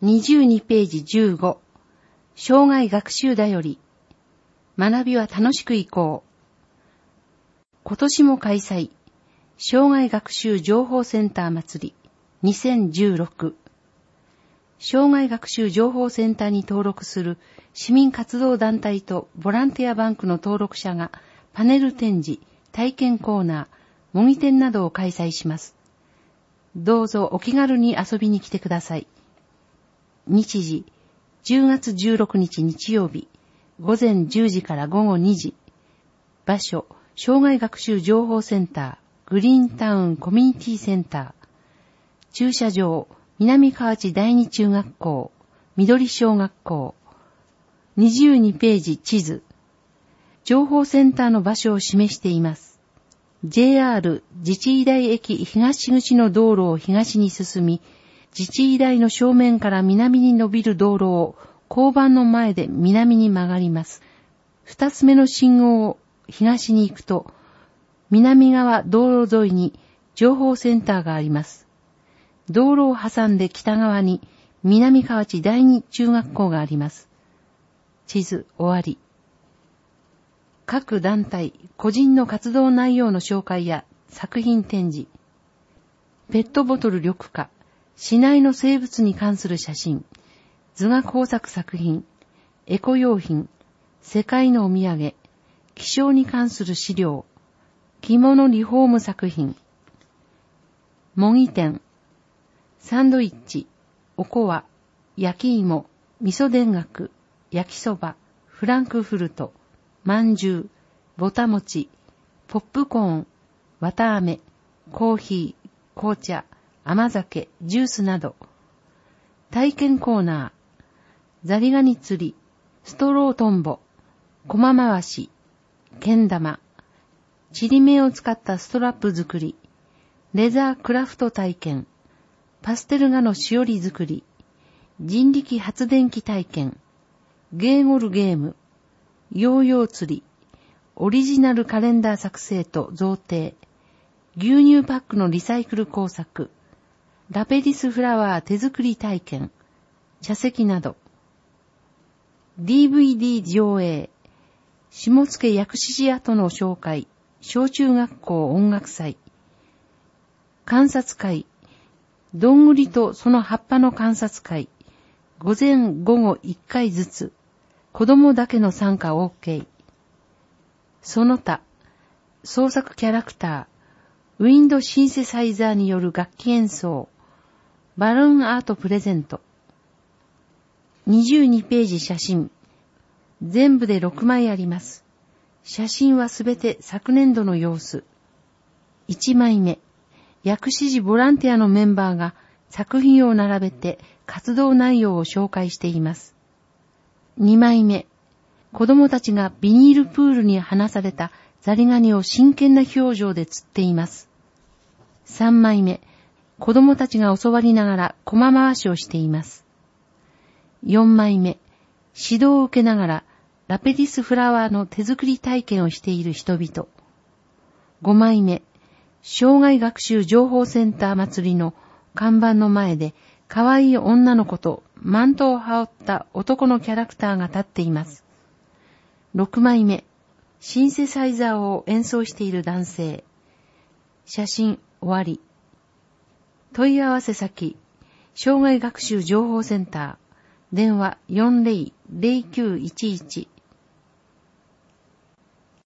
22ページ15、生涯学習だより、学びは楽しく行こう。今年も開催、生涯学習情報センター祭り2016。生涯学習情報センターに登録する市民活動団体とボランティアバンクの登録者がパネル展示、体験コーナー、模擬店などを開催します。どうぞお気軽に遊びに来てください。日時、10月16日日曜日、午前10時から午後2時。場所、生涯学習情報センター、グリーンタウンコミュニティセンター。駐車場、南河内第二中学校、緑小学校。22ページ地図。情報センターの場所を示しています。JR 自治医大駅東口の道路を東に進み、自治医大の正面から南に伸びる道路を交番の前で南に曲がります。二つ目の信号を東に行くと、南側道路沿いに情報センターがあります。道路を挟んで北側に南河内第二中学校があります。地図終わり。各団体、個人の活動内容の紹介や作品展示。ペットボトル緑化。市内の生物に関する写真、図画工作作品、エコ用品、世界のお土産、気象に関する資料、着物リフォーム作品、模擬店、サンドイッチ、おこわ、焼き芋、味噌田楽、焼きそば、フランクフルト、まんじゅう、ぼたもち、ポップコーン、わたあめ、コーヒー、紅茶、甘酒、ジュースなど。体験コーナー、ザリガニ釣り、ストロートンボ、コマ回し、けん玉、ちりめを使ったストラップ作り、レザークラフト体験、パステル画のしおり作り、人力発電機体験、ゲーゴルゲーム、ヨーヨー釣り、オリジナルカレンダー作成と贈呈、牛乳パックのリサイクル工作、ラペディスフラワー手作り体験、茶席など。DVD 上映、下野薬師寺跡の紹介、小中学校音楽祭。観察会、どんぐりとその葉っぱの観察会、午前午後1回ずつ、子供だけの参加 OK。その他、創作キャラクター、ウィンドシンセサイザーによる楽器演奏、バルーンアートプレゼント。22ページ写真。全部で6枚あります。写真はすべて昨年度の様子。1枚目。薬師寺ボランティアのメンバーが作品を並べて活動内容を紹介しています。2枚目。子供たちがビニールプールに放されたザリガニを真剣な表情で釣っています。3枚目。子供たちが教わりながら駒回しをしています。4枚目。指導を受けながらラペディスフラワーの手作り体験をしている人々。5枚目。生涯学習情報センター祭りの看板の前で可愛い女の子とマントを羽織った男のキャラクターが立っています。6枚目。シンセサイザーを演奏している男性。写真終わり。問い合わせ先、生涯学習情報センター、電話 40-0911